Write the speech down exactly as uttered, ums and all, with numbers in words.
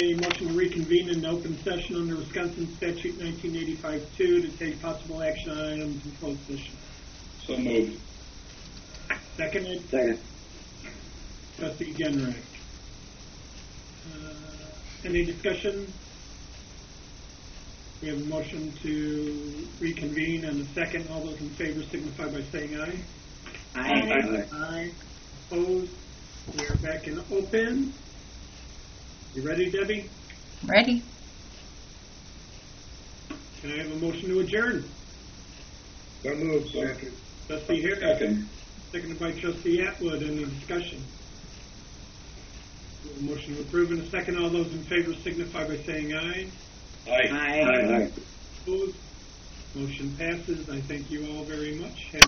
a motion to reconvene in open session under Wisconsin Statute nineteen eighty-five two to take possible action on items in closed session. So moved. Seconded. Second. Trustee Genrick. Uh, any discussion? We have a motion to reconvene and a second. All those in favor signify by saying aye. Aye. Aye. Aye. Opposed? We are back in open. You ready, Debbie? Ready. Can I have a motion to adjourn? So moved. Second. Trustee Harris. Second. Seconded by Trustee Atwood. Any discussion? We have a motion to approve in a second. All those in favor signify by saying aye. Aye. Aye. Aye. Opposed? Motion passes. I thank you all very much. Have